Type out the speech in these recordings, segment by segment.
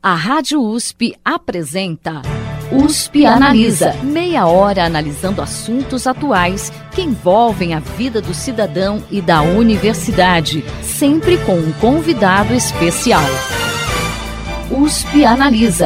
A Rádio USP apresenta USP Analisa. Meia hora analisando assuntos atuais que envolvem a vida do cidadão e da universidade, sempre com um convidado especial. USP Analisa.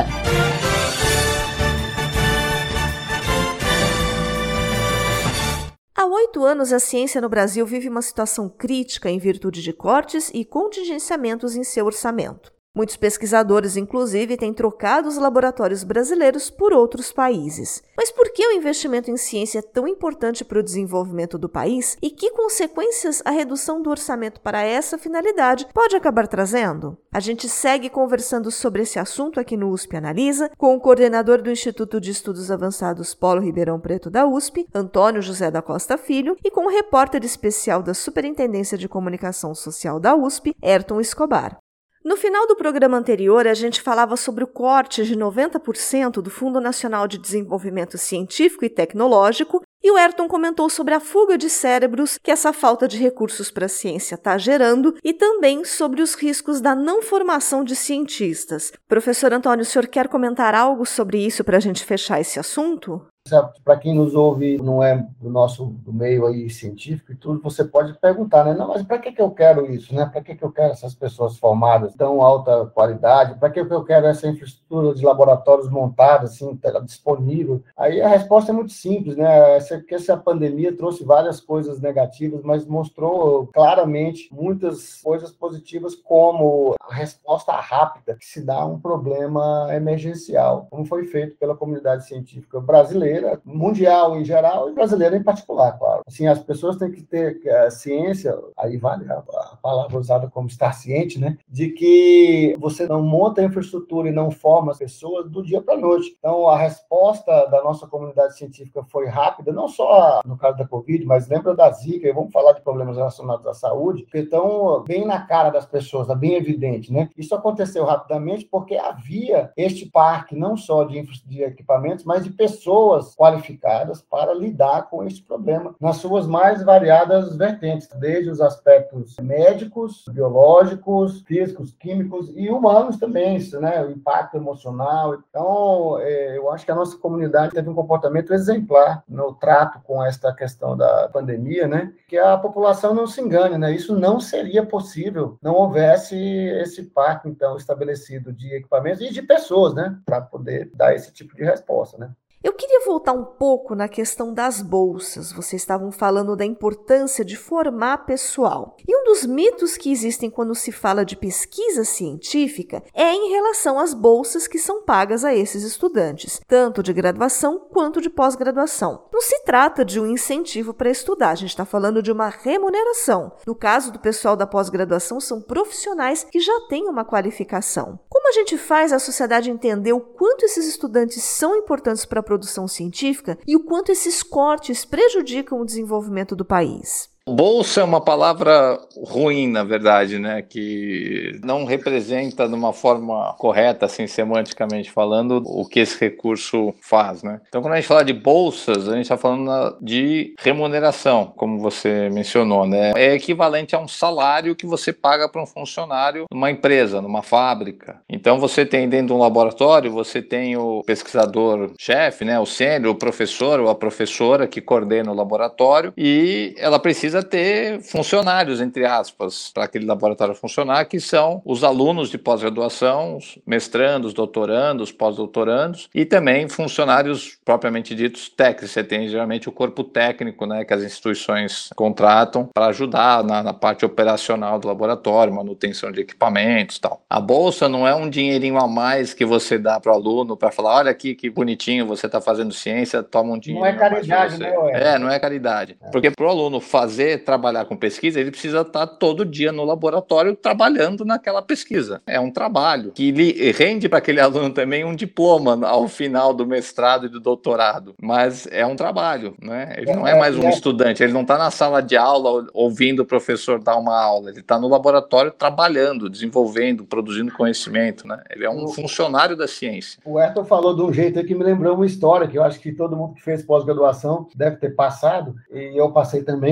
Há 8 anos, a ciência no Brasil vive uma situação crítica em virtude de cortes e contingenciamentos em seu orçamento. Muitos pesquisadores, inclusive, têm trocado os laboratórios brasileiros por outros países. Mas por que o investimento em ciência é tão importante para o desenvolvimento do país e que consequências a redução do orçamento para essa finalidade pode acabar trazendo? A gente segue conversando sobre esse assunto aqui no USP Analisa com o coordenador do Instituto de Estudos Avançados Polo Ribeirão Preto da USP, Antônio José da Costa Filho, e com o repórter especial da Superintendência de Comunicação Social da USP, Ayrton Escobar. No final do programa anterior, a gente falava sobre o corte de 90% do Fundo Nacional de Desenvolvimento Científico e Tecnológico, e o Ayrton comentou sobre a fuga de cérebros que essa falta de recursos para a ciência está gerando e também sobre os riscos da não formação de cientistas. Professor Antônio, o senhor quer comentar algo sobre isso para a gente fechar esse assunto? Para quem nos ouve, não é do meio aí científico e tudo, você pode perguntar, né? Não, mas para que eu quero isso, né? Para que eu quero essas pessoas formadas tão alta qualidade? Para que eu quero essa infraestrutura de laboratórios montada, assim, disponível? Aí a resposta é muito simples, né? Porque essa pandemia trouxe várias coisas negativas, mas mostrou claramente muitas coisas positivas, como a resposta rápida que se dá a um problema emergencial, como foi feito pela comunidade científica brasileira, mundial em geral e brasileira em particular, claro. Assim, as pessoas têm que ter ciência, aí vale a palavra usada como estar ciente, né? De que você não monta a infraestrutura e não forma as pessoas do dia para a noite. Então, a resposta da nossa comunidade científica foi rápida, não só no caso da Covid, mas lembra da Zika, e vamos falar de problemas relacionados à saúde, que estão bem na cara das pessoas, bem evidente, né? Isso aconteceu rapidamente porque havia este parque, não só de equipamentos, mas de pessoas qualificadas para lidar com esse problema nas suas mais variadas vertentes, desde os aspectos médicos, biológicos, físicos, químicos e humanos também, isso, né? O impacto emocional. Então, eu acho que a nossa comunidade teve um comportamento exemplar no trato com esta questão da pandemia, né? Que a população não se engane, né? Isso não seria possível não houvesse esse parque, então, estabelecido de equipamentos e de pessoas, né? Para poder dar esse tipo de resposta, né? Eu queria voltar um pouco na questão das bolsas. Vocês estavam falando da importância de formar pessoal. E um dos mitos que existem quando se fala de pesquisa científica é em relação às bolsas que são pagas a esses estudantes, tanto de graduação quanto de pós-graduação. Não se trata de um incentivo para estudar, a gente está falando de uma remuneração. No caso do pessoal da pós-graduação, são profissionais que já têm uma qualificação. Como a gente faz a sociedade entender o quanto esses estudantes são importantes para a produção científica e o quanto esses cortes prejudicam o desenvolvimento do país? Bolsa é uma palavra ruim, na verdade, né? Que não representa de uma forma correta, assim, semanticamente falando, o que esse recurso faz, né? Então, quando a gente fala de bolsas, a gente está falando de remuneração, como você mencionou, né? É equivalente a um salário que você paga para um funcionário numa empresa, numa fábrica. Então, você tem dentro de um laboratório, você tem o pesquisador-chefe, né? O sênior, o professor ou a professora que coordena o laboratório e ela precisa ter funcionários, entre aspas, para aquele laboratório funcionar, que são os alunos de pós-graduação, os mestrandos, doutorandos, pós-doutorandos, e também funcionários propriamente ditos técnicos. Você tem geralmente o corpo técnico, né, que as instituições contratam para ajudar na parte operacional do laboratório, manutenção de equipamentos e tal. A bolsa não é um dinheirinho a mais que você dá para o aluno para falar, olha aqui que bonitinho, você está fazendo ciência, toma um dinheiro. Não é caridade, né? Não é caridade. Porque para o aluno trabalhar com pesquisa, ele precisa estar todo dia no laboratório trabalhando naquela pesquisa. É um trabalho que lhe rende para aquele aluno também um diploma ao final do mestrado e do doutorado. Mas é um trabalho, né? Ele não é mais um estudante, ele não está na sala de aula ouvindo o professor dar uma aula, ele está no laboratório trabalhando, desenvolvendo, produzindo conhecimento, né? Ele é um funcionário da ciência. O Ayrton falou de um jeito aí que me lembrou uma história que eu acho que todo mundo que fez pós-graduação deve ter passado, e eu passei também com a minha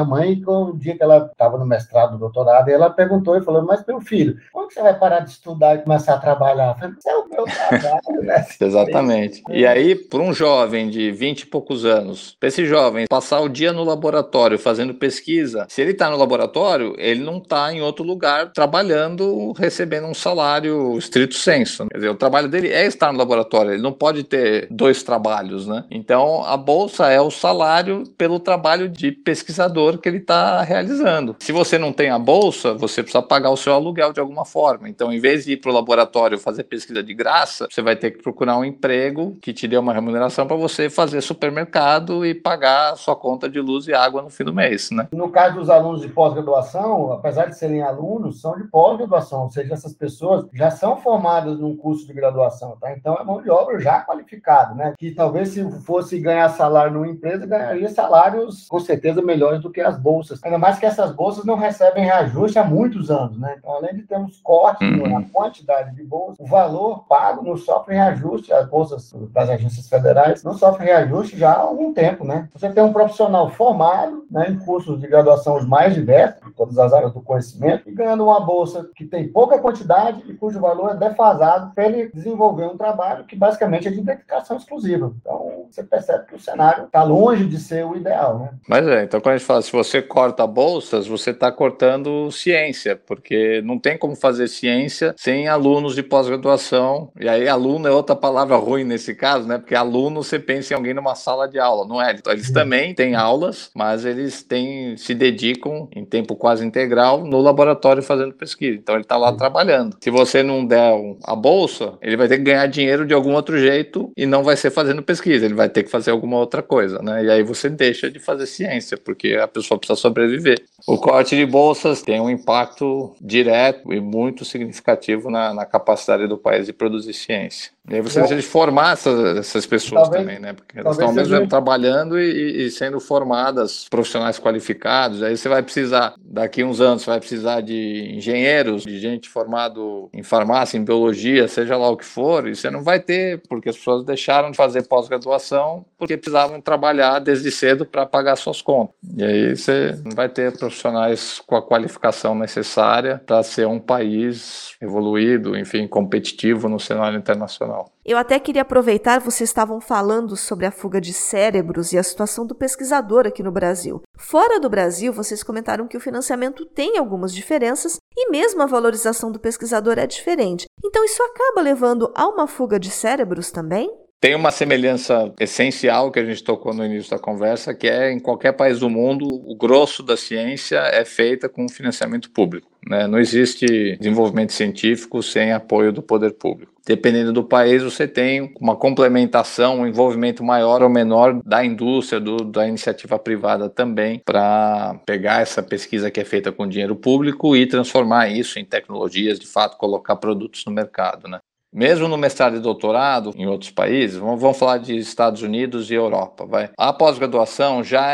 mãe, o dia que ela estava no mestrado, no doutorado, e ela perguntou e falou, mas meu filho, quando você vai parar de estudar e começar a trabalhar? Eu falei, isso é o meu trabalho, né? Exatamente. E aí, para um jovem de 20 e poucos anos, para esse jovem passar o dia no laboratório fazendo pesquisa, se ele está no laboratório, ele não está em outro lugar trabalhando, recebendo um salário estrito sensu. Quer dizer, o trabalho dele é estar no laboratório, ele não pode ter 2 trabalhos, né? Então, a bolsa é o salário pelo trabalho de pesquisador que ele está realizando. Se você não tem a bolsa, você precisa pagar o seu aluguel de alguma forma. Então, em vez de ir para o laboratório fazer pesquisa de graça, você vai ter que procurar um emprego que te dê uma remuneração para você fazer supermercado e pagar a sua conta de luz e água no fim do mês, né? No caso dos alunos de pós-graduação, apesar de serem alunos, são de pós-graduação, ou seja, essas pessoas já são formadas num curso de graduação, tá? Então é mão de obra já qualificada, né? Que talvez se fosse ganhar salário numa empresa, ganharia salários com certeza melhores do que as bolsas. Ainda mais que essas bolsas não recebem reajuste há muitos anos, né? Então, além de termos cortes na quantidade de bolsas, o valor pago não sofre reajuste, as bolsas das agências federais não sofrem reajuste já há algum tempo, né? Você tem um profissional formado, né, em cursos de graduação os mais diversos, em todas as áreas do conhecimento, e ganhando uma bolsa que tem pouca quantidade e cujo valor é defasado para ele desenvolver um trabalho que basicamente é de dedicação exclusiva. Então, você percebe que o cenário está longe de ser o ideal, né? Mas então quando a gente fala, se você corta bolsas, você está cortando ciência, porque não tem como fazer ciência sem alunos de pós-graduação, e aí aluno é outra palavra ruim nesse caso, né? Porque aluno você pensa em alguém numa sala de aula, não é? Eles também têm aulas, mas eles se dedicam em tempo quase integral no laboratório fazendo pesquisa. Então ele está lá trabalhando. Se você não der a bolsa, ele vai ter que ganhar dinheiro de algum outro jeito e não vai ser fazendo pesquisa, ele vai ter que fazer alguma outra coisa, né? E aí você deixa de fazer ciência, porque a pessoa precisa sobreviver. O corte de bolsas tem um impacto direto e muito significativo na capacidade do país de produzir ciência. E aí você deixa de formar essas pessoas também, né? Porque elas estão ao mesmo tempo trabalhando e sendo formadas, profissionais qualificados. Aí você vai precisar, daqui a uns anos, você vai precisar de engenheiros, de gente formado em farmácia, em biologia, seja lá o que for, e você não vai ter, porque as pessoas deixaram de fazer pós-graduação porque precisavam trabalhar desde cedo para pagar suas contas. E aí você não vai ter profissionais com a qualificação necessária para ser um país evoluído, enfim, competitivo no cenário internacional. Eu até queria aproveitar, vocês estavam falando sobre a fuga de cérebros e a situação do pesquisador aqui no Brasil. Fora do Brasil, vocês comentaram que o financiamento tem algumas diferenças e mesmo a valorização do pesquisador é diferente. Então isso acaba levando a uma fuga de cérebros também? Tem uma semelhança essencial que a gente tocou no início da conversa, que é em qualquer país do mundo, o grosso da ciência é feita com financiamento público, né? Não existe desenvolvimento científico sem apoio do poder público. Dependendo do país, você tem uma complementação, um envolvimento maior ou menor da indústria, da iniciativa privada também, para pegar essa pesquisa que é feita com dinheiro público e transformar isso em tecnologias, de fato, colocar produtos no mercado, né? Mesmo no mestrado e doutorado, em outros países, vamos falar de Estados Unidos e Europa, a pós-graduação já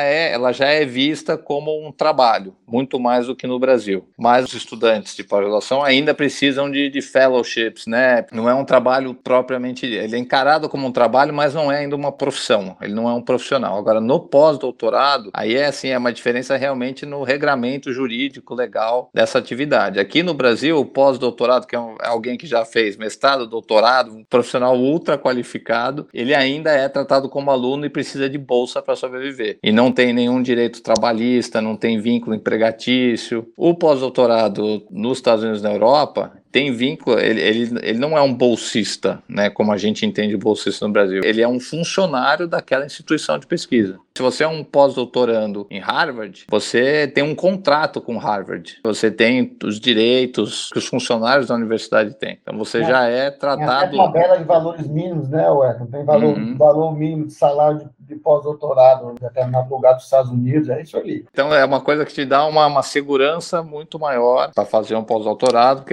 é vista como um trabalho, muito mais do que no Brasil. Mas os estudantes de pós-graduação ainda precisam de fellowships, né? Não é um trabalho propriamente, ele é encarado como um trabalho, mas não é ainda uma profissão, ele não é um profissional. Agora, no pós-doutorado, aí é uma diferença realmente no regramento jurídico legal dessa atividade. Aqui no Brasil, o pós-doutorado, que é alguém que já fez mestrado, doutorado, um profissional ultra qualificado, ele ainda é tratado como aluno e precisa de bolsa para sobreviver. E não tem nenhum direito trabalhista, não tem vínculo empregatício. O pós-doutorado nos Estados Unidos e na Europa tem vínculo, ele não é um bolsista, né, como a gente entende bolsista no Brasil. Ele é um funcionário daquela instituição de pesquisa. Se você é um pós-doutorando em Harvard, você tem um contrato com Harvard. Você tem os direitos que os funcionários da universidade têm. Então você já é tratado... Tem tabela de valores mínimos, né, Wellington? Tem valor mínimo de salário de pós-doutorado em determinado lugar dos Estados Unidos, é isso ali. Então é uma coisa que te dá uma segurança muito maior para fazer um pós-doutorado, porque você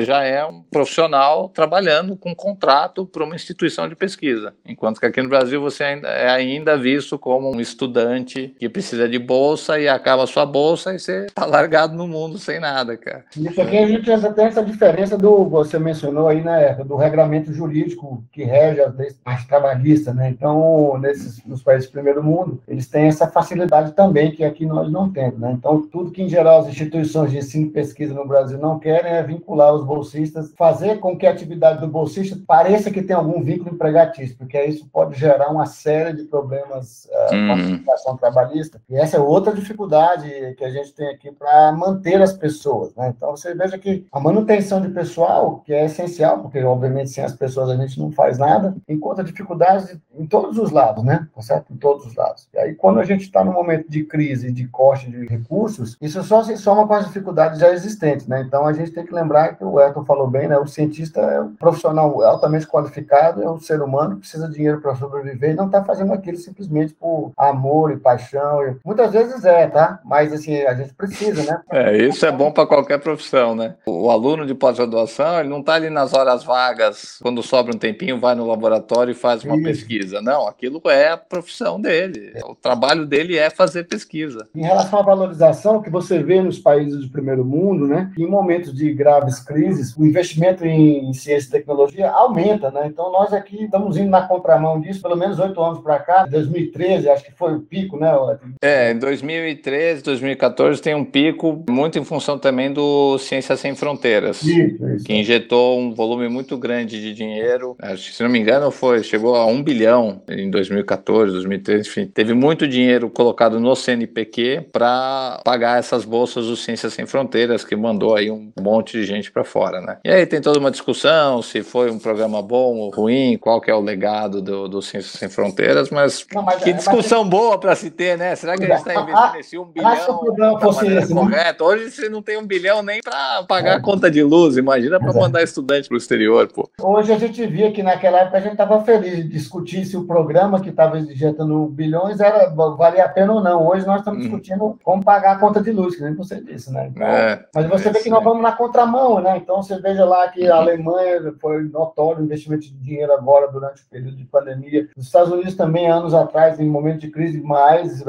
você já é um profissional trabalhando com contrato para uma instituição de pesquisa. Enquanto que aqui no Brasil você ainda é visto como um estudante que precisa de bolsa e acaba a sua bolsa e você está largado no mundo sem nada, cara. Isso aqui a gente tem essa diferença você mencionou aí, né, do regramento jurídico que rege as leis trabalhistas, né? Então, nos países do primeiro mundo, eles têm essa facilidade também que aqui nós não temos, né? Então, tudo que em geral as instituições de ensino e pesquisa no Brasil não querem é vincular os bolsistas, fazer com que a atividade do bolsista pareça que tem algum vínculo empregatício, porque isso pode gerar uma série de problemas com a legislação trabalhista. E essa é outra dificuldade que a gente tem aqui para manter as pessoas, né? Então, você veja que a manutenção de pessoal, que é essencial, porque, obviamente, sem as pessoas a gente não faz nada, encontra dificuldades em todos os lados, né? Tá certo? Em todos os lados. E aí, quando a gente está num momento de crise, de corte de recursos, isso só se soma com as dificuldades já existentes, né? Então, a gente tem que lembrar que o Ayrton falou bem, né? O cientista é um profissional altamente qualificado, é um ser humano que precisa de dinheiro para sobreviver e não está fazendo aquilo simplesmente por amor e paixão. Muitas vezes tá? Mas, assim, a gente precisa, né? Isso é bom para qualquer profissão, né? O aluno de pós-graduação, ele não está ali nas horas vagas, quando sobra um tempinho, vai no laboratório e faz uma pesquisa. Não, aquilo é a profissão dele. O trabalho dele é fazer pesquisa. Em relação à valorização que você vê nos países do primeiro mundo, né? Em momentos de graves crises, o investimento em ciência e tecnologia aumenta, né? Então, nós aqui estamos indo na contramão disso, pelo menos 8 anos para cá. Em 2013, acho que foi o pico, né? Em 2013, 2014 tem um pico, muito em função também do Ciência Sem Fronteiras, isso. Que injetou um volume muito grande de dinheiro. Acho que, se não me engano, chegou a 1 bilhão em 2014, 2013, enfim. Teve muito dinheiro colocado no CNPq para pagar essas bolsas do Ciência Sem Fronteiras, que mandou aí um monte de gente para fora, né? E aí tem toda uma discussão se foi um programa bom ou ruim, qual que é o legado do Ciência Sem Fronteiras, mas que discussão boa para se ter, né? Será que a gente está investindo nesse 1 bilhão da maneira correta? Hoje você não tem 1 bilhão nem para pagar a conta de luz, imagina para mandar estudante para o exterior, pô. Hoje a gente via que naquela época a gente estava feliz de discutir se o programa que estava injetando bilhões valia a pena ou não. Hoje nós estamos discutindo como pagar a conta de luz, que nem você disse, né? Então, mas você vê que nós vamos na contramão, né? Então você veja lá que a Alemanha foi notório o investimento de dinheiro agora durante o período de pandemia. Os Estados Unidos também, anos atrás, em momento de crise, mais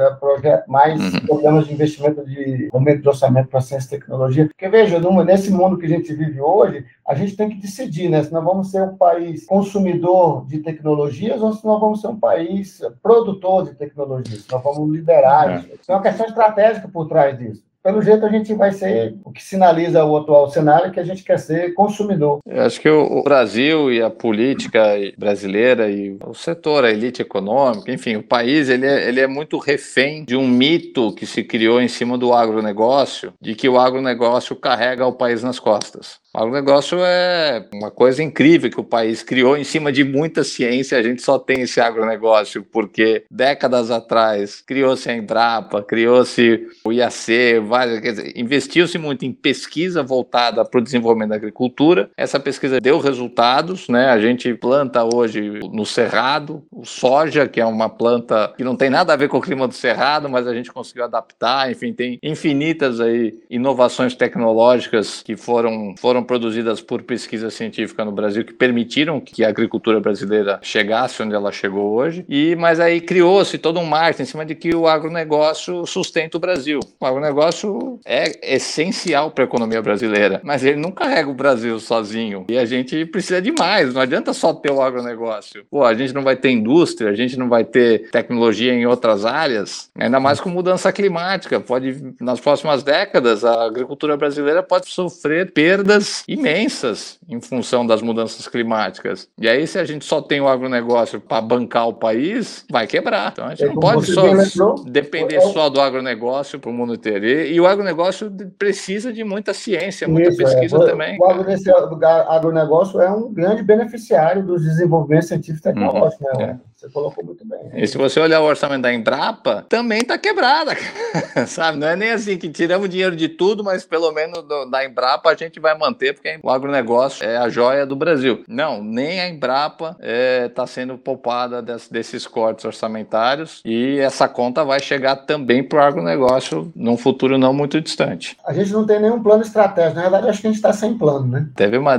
programas de investimento de aumento de orçamento para ciência e tecnologia. Porque veja, nesse mundo que a gente vive hoje, a gente tem que decidir, né? Se nós vamos ser um país consumidor de tecnologias ou se nós vamos ser um país produtor de tecnologias. Se nós vamos liderar isso. É uma questão estratégica por trás disso. Pelo jeito, a gente vai ser o que sinaliza o atual cenário, que a gente quer ser consumidor. Eu acho que o Brasil e a política brasileira e o setor, a elite econômica, enfim, o país, ele é muito refém de um mito que se criou em cima do agronegócio, de que o agronegócio carrega o país nas costas. O agronegócio é uma coisa incrível que o país criou em cima de muita ciência. A gente só tem esse agronegócio porque décadas atrás criou-se a Embrapa, criou-se o IAC, investiu-se muito em pesquisa voltada para o desenvolvimento da agricultura. Essa pesquisa deu resultados, né? A gente planta hoje no Cerrado o soja, que é uma planta que não tem nada a ver com o clima do Cerrado, mas a gente conseguiu adaptar. Enfim, tem infinitas aí inovações tecnológicas que foram produzidas por pesquisa científica no Brasil que permitiram que a agricultura brasileira chegasse onde ela chegou hoje. Mas aí criou-se todo um marketing em cima de que o agronegócio sustenta o Brasil. O agronegócio é essencial para a economia brasileira, mas ele não carrega o Brasil sozinho. E a gente precisa de mais, não adianta só ter o agronegócio. A gente não vai ter indústria, a gente não vai ter tecnologia em outras áreas, ainda mais com mudança climática. Nas próximas décadas, a agricultura brasileira pode sofrer perdas imensas em função das mudanças climáticas. E aí, se a gente só tem o agronegócio para bancar o país, vai quebrar. Então, a gente não pode só depender só do agronegócio para o mundo inteiro. E o agronegócio precisa de muita ciência, muita pesquisa também. O agronegócio é um grande beneficiário dos desenvolvimentos científicos e tecnológicos, né? Você colocou muito bem. E se você olhar o orçamento da Embrapa, também está quebrada, sabe? Não é nem assim que tiramos dinheiro de tudo, mas pelo menos da Embrapa a gente vai manter, porque o agronegócio é a joia do Brasil. Não, nem a Embrapa está sendo poupada desses cortes orçamentários, e essa conta vai chegar também para o agronegócio num futuro não muito distante. A gente não tem nenhum plano estratégico. Na verdade, acho que a gente está sem plano, né? Teve uma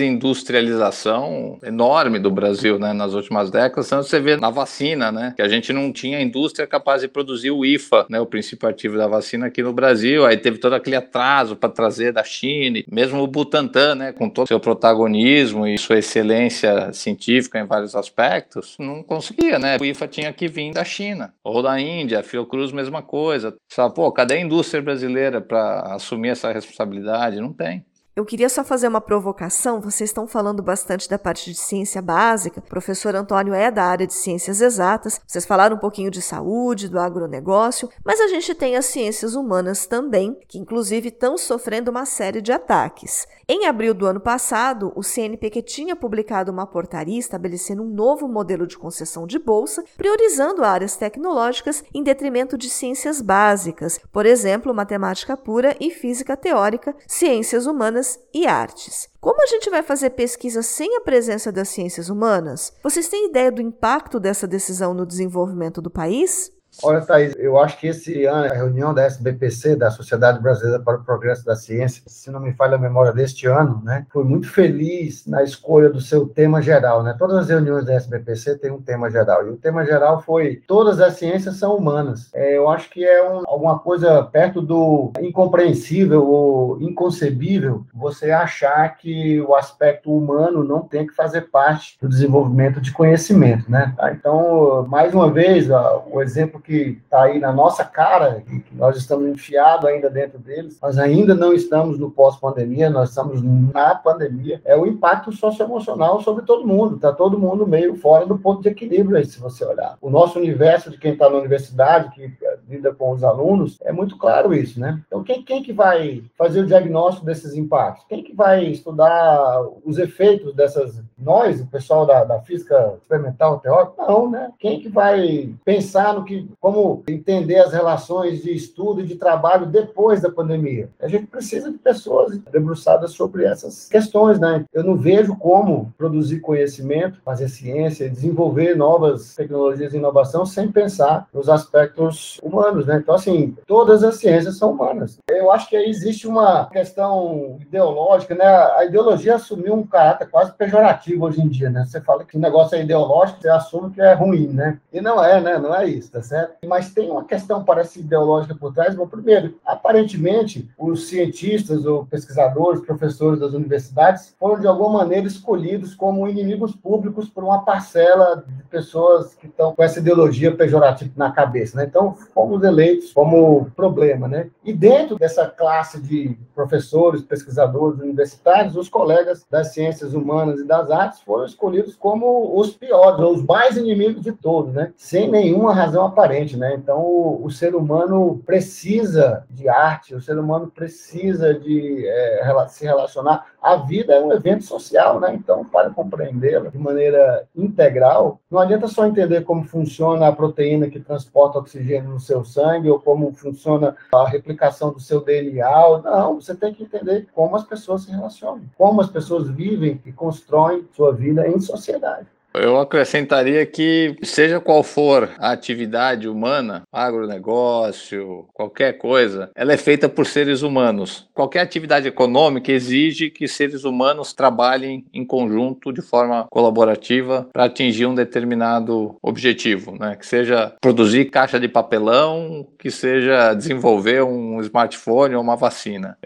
desindustrialização enorme do Brasil, né, nas últimas décadas. Então você vê na vacina, né, que a gente não tinha indústria capaz de produzir o IFA, né, o princípio ativo da vacina aqui no Brasil. Aí teve todo aquele atraso para trazer da China, mesmo o Butantan, né, com todo o seu protagonismo e sua excelência científica em vários aspectos, não conseguia, né? O IFA tinha que vir da China ou da Índia, a Fiocruz, mesma coisa. Sabe, pô, cadê a indústria brasileira para assumir essa responsabilidade? Não tem. Eu queria só fazer uma provocação. Vocês estão falando bastante da parte de ciência básica. O professor Antônio é da área de ciências exatas. Vocês falaram um pouquinho de saúde, do agronegócio, mas a gente tem as ciências humanas também, que inclusive estão sofrendo uma série de ataques. Em abril do ano passado, o CNPq tinha publicado uma portaria estabelecendo um novo modelo de concessão de bolsa, priorizando áreas tecnológicas em detrimento de ciências básicas, por exemplo, matemática pura e física teórica, ciências humanas e artes. Como a gente vai fazer pesquisa sem a presença das ciências humanas? Vocês têm ideia do impacto dessa decisão no desenvolvimento do país? Olha, Thaís, eu acho que esse ano, a reunião da SBPC, da Sociedade Brasileira para o Progresso da Ciência, se não me falha a memória deste ano, né, foi muito feliz na escolha do seu tema geral, né? Todas as reuniões da SBPC têm um tema geral, e o tema geral foi: todas as ciências são humanas. Eu acho que é alguma coisa perto do incompreensível ou inconcebível você achar que o aspecto humano não tem que fazer parte do desenvolvimento de conhecimento, né? Então, mais uma vez, o exemplo que está aí na nossa cara, e que nós estamos enfiados ainda dentro deles, nós ainda não estamos no pós-pandemia, nós estamos na pandemia, é o impacto socioemocional sobre todo mundo, está todo mundo meio fora do ponto de equilíbrio aí, se você olhar. O nosso universo de quem está na universidade, que lida com os alunos, é muito claro isso, né? Então, quem que vai fazer o diagnóstico desses impactos? Quem que vai estudar os efeitos dessas... Nós, o pessoal da física experimental, teórica? Não, né? Quem que vai pensar no que... como entender as relações de estudo e de trabalho depois da pandemia? A gente precisa de pessoas debruçadas sobre essas questões, né? Eu não vejo como produzir conhecimento, fazer ciência, desenvolver novas tecnologias e inovação sem pensar nos aspectos humanos, né? Então, assim, todas as ciências são humanas. Eu acho que aí existe uma questão ideológica, né? A ideologia assumiu um caráter quase pejorativo hoje em dia, né? Você fala que o negócio é ideológico, você assume que é ruim, né? E não é, né? Não é isso, tá certo? Mas tem uma questão, parece, ideológica por trás. Bom, primeiro, aparentemente, os cientistas ou pesquisadores, professores das universidades foram, de alguma maneira, escolhidos como inimigos públicos por uma parcela de pessoas que estão com essa ideologia pejorativa na cabeça, né? Então, fomos eleitos como problema, né? E dentro dessa classe de professores, pesquisadores universitários, os colegas das ciências humanas e das artes foram escolhidos como os piores, ou os mais inimigos de todos, né? Sem nenhuma razão aparente, né? Então, o ser humano precisa de arte, o ser humano precisa de se relacionar. A vida é um evento social, né? Então, para compreendê-la de maneira integral, não adianta só entender como funciona a proteína que transporta oxigênio no seu sangue, ou como funciona a replicação do seu DNA. Não, você tem que entender como as pessoas se relacionam, como as pessoas vivem e constroem sua vida em sociedade. Eu acrescentaria que, seja qual for a atividade humana, agronegócio, qualquer coisa, ela é feita por seres humanos. Qualquer atividade econômica exige que seres humanos trabalhem em conjunto, de forma colaborativa, para atingir um determinado objetivo, né? Que seja produzir caixa de papelão, que seja desenvolver um smartphone ou uma vacina,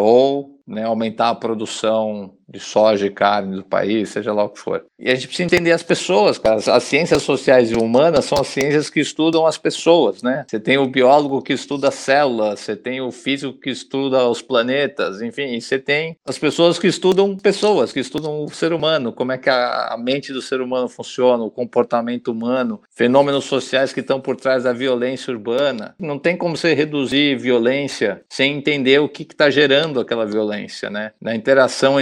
ou aumentar a produção de soja e carne do país, seja lá o que for. E a gente precisa entender as pessoas, cara. As ciências sociais e humanas são as ciências que estudam as pessoas, né? Você tem o biólogo que estuda as células, você tem o físico que estuda os planetas, enfim, você tem as pessoas, que estudam o ser humano, como é que a mente do ser humano funciona, o comportamento humano, fenômenos sociais que estão por trás da violência urbana. Não tem como você reduzir violência sem entender o que está gerando aquela violência, né? Na interação entre diferentes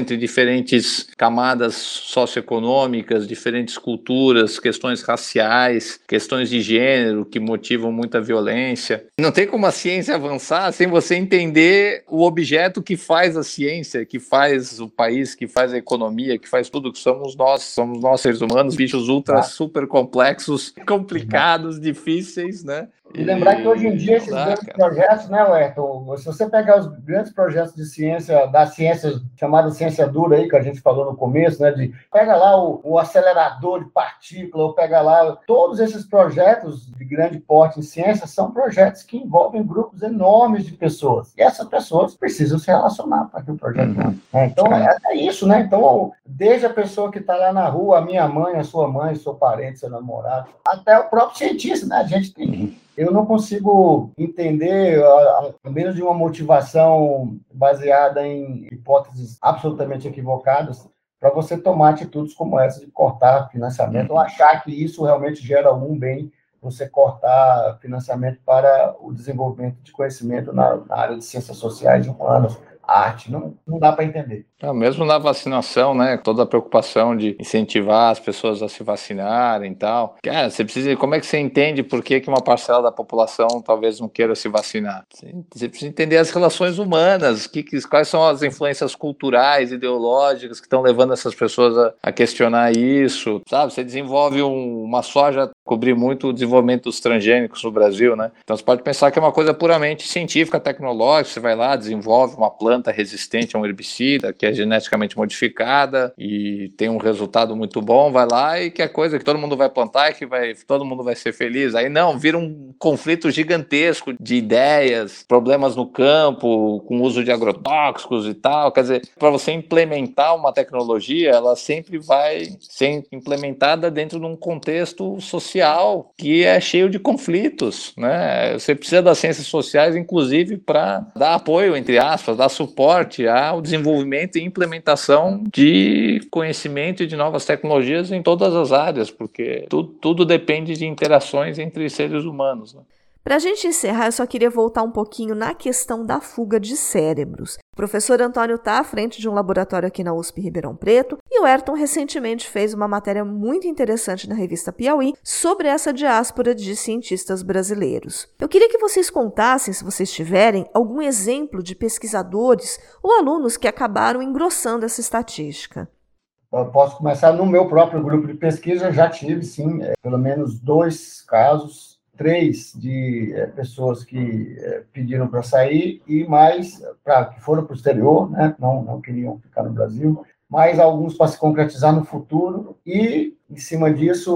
diferentes camadas socioeconômicas, diferentes culturas, questões raciais, questões de gênero que motivam muita violência. Não tem como a ciência avançar sem você entender o objeto que faz a ciência, que faz o país, que faz a economia, que faz tudo, que somos nós seres humanos, bichos super complexos, complicados, difíceis, né? E lembrar que hoje em dia esses grandes projetos, né, Ayrton, se você pegar os grandes projetos de ciência, da ciência chamada ciência dura aí, que a gente falou no começo, né, pega lá o acelerador de partícula, ou pega lá, todos esses projetos de grande porte em ciência são projetos que envolvem grupos enormes de pessoas. E essas pessoas precisam se relacionar para que o projeto Então, é isso, né? Então, desde a pessoa que está lá na rua, a minha mãe, a sua mãe, seu parente, seu namorado, até o próprio cientista, né? A gente tem Eu não consigo entender, a menos de uma motivação baseada em hipóteses absolutamente equivocadas, para você tomar atitudes como essa de cortar financiamento ou achar que isso realmente gera algum bem, você cortar financiamento para o desenvolvimento de conhecimento na área de ciências sociais e humanas, arte. Não dá para entender. Mesmo na vacinação, né? Toda a preocupação de incentivar as pessoas a se vacinarem e tal. Cara, você precisa. Como é que você entende por que uma parcela da população talvez não queira se vacinar? Você precisa entender as relações humanas, quais são as influências culturais, ideológicas que estão levando essas pessoas a questionar isso, sabe? Você desenvolve uma soja, cobrir muito o desenvolvimento dos transgênicos no Brasil, né? Então você pode pensar que é uma coisa puramente científica, tecnológica. Você vai lá, desenvolve uma planta resistente a um herbicida que é geneticamente modificada e tem um resultado muito bom, vai lá e que é coisa que todo mundo vai plantar e que todo mundo vai ser feliz. Aí não, vira um conflito gigantesco de ideias, problemas no campo, com uso de agrotóxicos e tal. Quer dizer, para você implementar uma tecnologia, ela sempre vai ser implementada dentro de um contexto social que é cheio de conflitos, né? Você precisa das ciências sociais, inclusive, para dar apoio, entre aspas, dar suporte ao desenvolvimento e implementação de conhecimento e de novas tecnologias em todas as áreas, porque tudo depende de interações entre seres humanos, né? Para a gente encerrar, eu só queria voltar um pouquinho na questão da fuga de cérebros. O professor Antônio está à frente de um laboratório aqui na USP Ribeirão Preto e o Ayrton recentemente fez uma matéria muito interessante na revista Piauí sobre essa diáspora de cientistas brasileiros. Eu queria que vocês contassem, se vocês tiverem, algum exemplo de pesquisadores ou alunos que acabaram engrossando essa estatística. Eu posso começar no meu próprio grupo de pesquisa, já tive, sim, pelo menos 2 casos, 3 de pessoas que pediram para sair e mais que foram para o exterior, né? Não queriam ficar no Brasil, mais alguns para se concretizar no futuro e, em cima disso,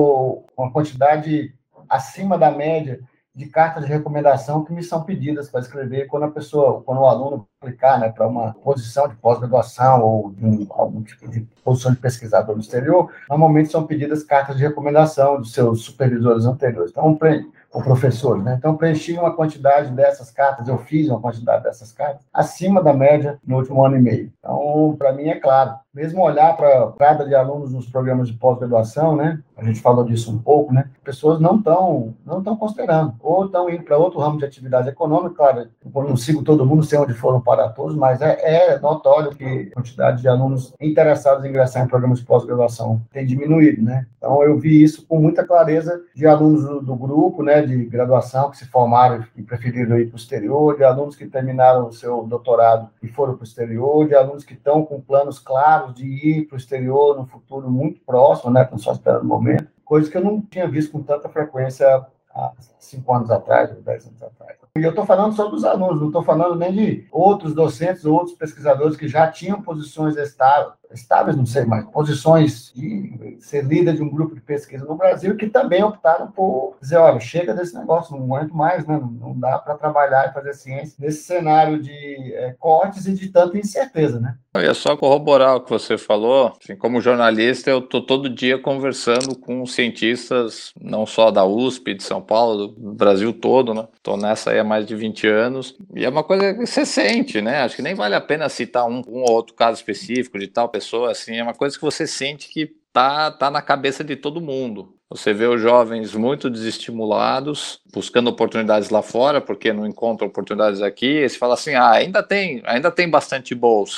uma quantidade acima da média de cartas de recomendação que me são pedidas para escrever quando o aluno aplicar, né, para uma posição de pós-graduação ou algum tipo de posição de pesquisador no exterior, normalmente são pedidas cartas de recomendação dos seus supervisores anteriores. Então, o professor, né? Então, preenchi uma quantidade dessas cartas, eu fiz uma quantidade dessas cartas acima da média no último ano e meio. Então, para mim, é claro, mesmo olhar para a cada de alunos nos programas de pós-graduação, né? A gente falou disso um pouco, né? Pessoas não estão considerando, ou estão indo para outro ramo de atividade econômica, claro, eu não sigo todo mundo, sei onde foram para todos, mas é notório que a quantidade de alunos interessados em ingressar em programas de pós-graduação tem diminuído, né? Então, eu vi isso com muita clareza de alunos do grupo, né, de graduação que se formaram e preferiram ir para o exterior, de alunos que terminaram o seu doutorado e foram para o exterior, de alunos que estão com planos claros de ir para o exterior no futuro muito próximo, né, estão só esperando o momento, coisa que eu não tinha visto com tanta frequência há 5 anos atrás, ou 10 anos atrás. E eu estou falando só dos alunos, não estou falando nem de outros docentes ou outros pesquisadores que já tinham posições estáveis, não sei mais, posições de ser líder de um grupo de pesquisa no Brasil, que também optaram por dizer, olha, chega desse negócio, não aguento mais, né? Não dá para trabalhar e fazer ciência nesse cenário de cortes e de tanta incerteza, né? É só corroborar o que você falou. Assim, como jornalista, eu estou todo dia conversando com cientistas, não só da USP, de São Paulo, do Brasil todo, né? Estou nessa aí há mais de 20 anos. E é uma coisa que você sente, né? Acho que nem vale a pena citar um ou outro caso específico de tal pessoa, assim. É uma coisa que você sente que tá na cabeça de todo mundo. Você vê os jovens muito desestimulados, buscando oportunidades lá fora, porque não encontram oportunidades aqui. E você fala assim, ainda tem bastante bolsa.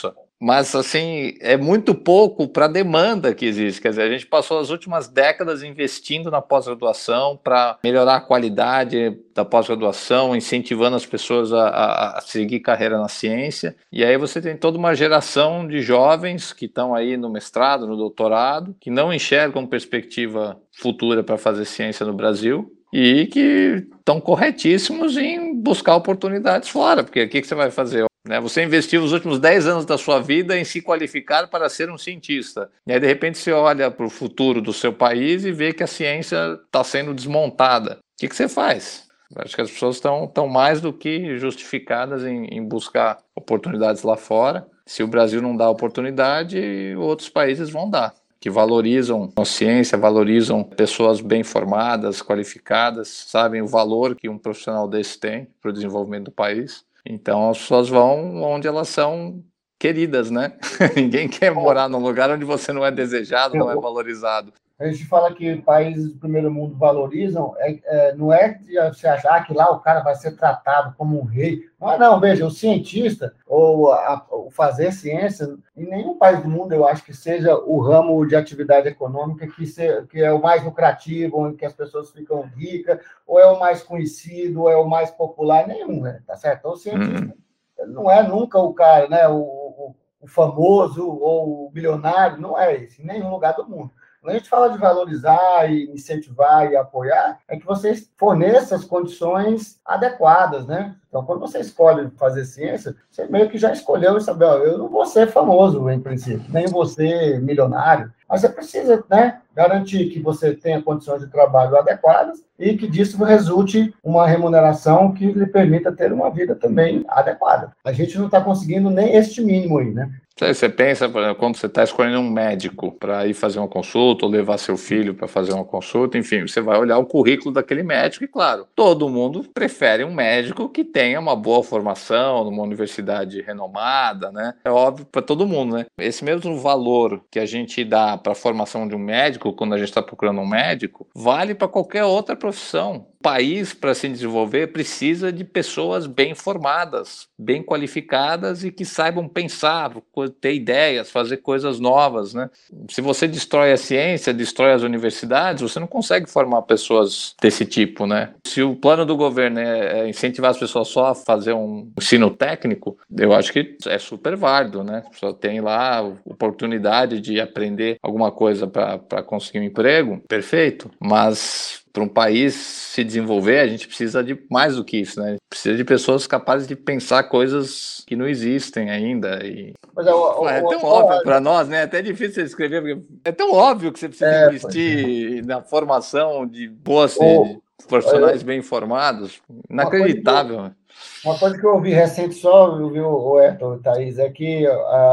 mas assim, é muito pouco para a demanda que existe. Quer dizer, a gente passou as últimas décadas investindo na pós-graduação para melhorar a qualidade da pós-graduação, incentivando as pessoas a seguir carreira na ciência. E aí você tem toda uma geração de jovens que estão aí no mestrado, no doutorado, que não enxergam perspectiva futura para fazer ciência no Brasil e que estão corretíssimos em buscar oportunidades fora, porque o que você vai fazer? Você investiu os últimos 10 anos da sua vida em se qualificar para ser um cientista. E aí, de repente, você olha para o futuro do seu país e vê que a ciência está sendo desmontada. O que você faz? Acho que as pessoas estão mais do que justificadas em buscar oportunidades lá fora. Se o Brasil não dá oportunidade, outros países vão dar, que valorizam a ciência, valorizam pessoas bem formadas, qualificadas, sabem o valor que um profissional desse tem para o desenvolvimento do país. Então as pessoas vão onde elas são queridas, né? Ninguém quer morar num lugar onde você não é desejado, não é valorizado. A gente fala que países do primeiro mundo valorizam, não é de você achar que lá o cara vai ser tratado como um rei. Não, veja, o cientista, ou fazer ciência, em nenhum país do mundo eu acho que seja o ramo de atividade econômica que é o mais lucrativo, onde que as pessoas ficam ricas, ou é o mais conhecido, ou é o mais popular, nenhum, né? Tá certo? Então, o cientista não é nunca o cara, né? O famoso ou o milionário, não é esse, em nenhum lugar do mundo. Quando a gente fala de valorizar e incentivar e apoiar, é que você forneça as condições adequadas, né? Então, quando você escolhe fazer ciência, você meio que já escolheu e sabe, eu não vou ser famoso, em princípio, nem vou ser milionário, mas você precisa, né, garantir que você tenha condições de trabalho adequadas e que disso resulte uma remuneração que lhe permita ter uma vida também adequada. A gente não está conseguindo nem este mínimo aí, né? Você pensa, por exemplo, quando você está escolhendo um médico para ir fazer uma consulta ou levar seu filho para fazer uma consulta, enfim, você vai olhar o currículo daquele médico e, claro, todo mundo prefere um médico que tenha uma boa formação numa universidade renomada, né? É óbvio para todo mundo, né? Esse mesmo valor que a gente dá para a formação de um médico, quando a gente está procurando um médico, vale para qualquer outra profissão. O país, para se desenvolver, precisa de pessoas bem formadas, bem qualificadas e que saibam pensar, ter ideias, fazer coisas novas, né? Se você destrói a ciência, destrói as universidades, você não consegue formar pessoas desse tipo, né? Se o plano do governo é incentivar as pessoas só a fazer um ensino técnico, eu acho que é super válido, né? A pessoa tem lá a oportunidade de aprender alguma coisa para conseguir um emprego, perfeito, mas para um país se desenvolver, a gente precisa de mais do que isso, né? Precisa de pessoas capazes de pensar coisas que não existem ainda. Mas é tão óbvio para nós, né? É até difícil você escrever, porque é tão óbvio que você precisa investir na formação de boas profissionais bem formados. Inacreditável. Uma coisa que eu ouvi recente só, viu, Ayrton e Thaís, é que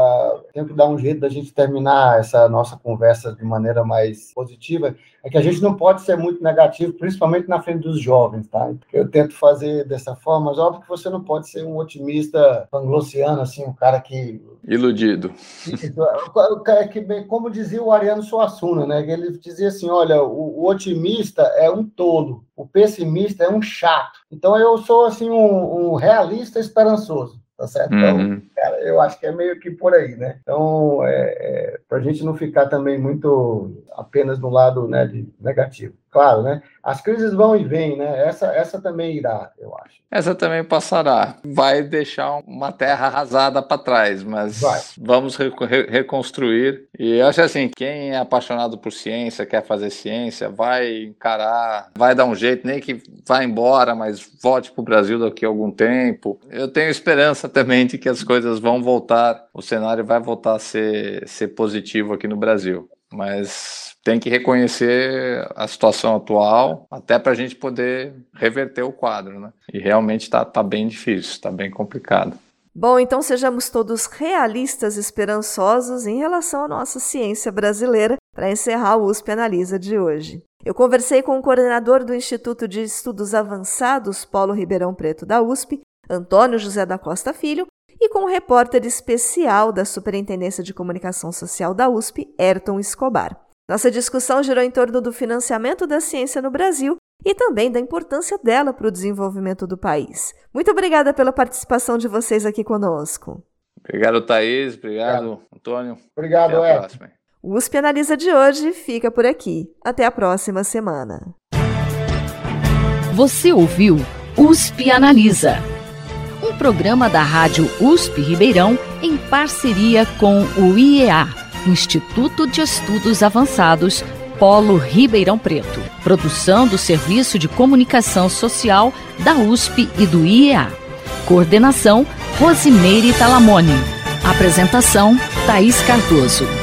tem que dar um jeito da gente terminar essa nossa conversa de maneira mais positiva, é que a gente não pode ser muito negativo, principalmente na frente dos jovens, tá? Eu tento fazer dessa forma, mas óbvio que você não pode ser um otimista panglossiano, assim, um cara que... Iludido. Como dizia o Ariano Suassuna, né? Ele dizia assim, olha, o otimista é um tolo, o pessimista é um chato. Então, eu sou, assim, um realista esperançoso, tá certo? Então, cara, eu acho que é meio que por aí, né? Então, para a gente não ficar também muito apenas no lado, né, de negativo. Claro, né? As crises vão e vêm, né? Essa também irá, eu acho. Essa também passará. Vai deixar uma terra arrasada para trás, mas vamos reconstruir. E eu acho assim, quem é apaixonado por ciência, quer fazer ciência, vai encarar, vai dar um jeito, nem que vá embora, mas volte para o Brasil daqui a algum tempo. Eu tenho esperança também de que as coisas vão voltar, o cenário vai voltar a ser positivo aqui no Brasil. Mas tem que reconhecer a situação atual, até para a gente poder reverter o quadro, né? E realmente está bem difícil, está bem complicado. Bom, então sejamos todos realistas e esperançosos em relação à nossa ciência brasileira para encerrar o USP Analisa de hoje. Eu conversei com o coordenador do Instituto de Estudos Avançados, Polo Ribeirão Preto da USP, Antônio José da Costa Filho, e com o repórter especial da Superintendência de Comunicação Social da USP, Ayrton Escobar. Nossa discussão girou em torno do financiamento da ciência no Brasil e também da importância dela para o desenvolvimento do país. Muito obrigada pela participação de vocês aqui conosco. Obrigado, Thaís. Obrigado, Antônio. Obrigado, Até a próxima. O USP Analisa de hoje fica por aqui. Até a próxima semana. Você ouviu USP Analisa, um programa da Rádio USP Ribeirão em parceria com o IEA, Instituto de Estudos Avançados, Polo Ribeirão Preto. Produção do Serviço de Comunicação Social da USP e do IEA. Coordenação, Rosimeire Talamone. Apresentação, Thaís Cardoso.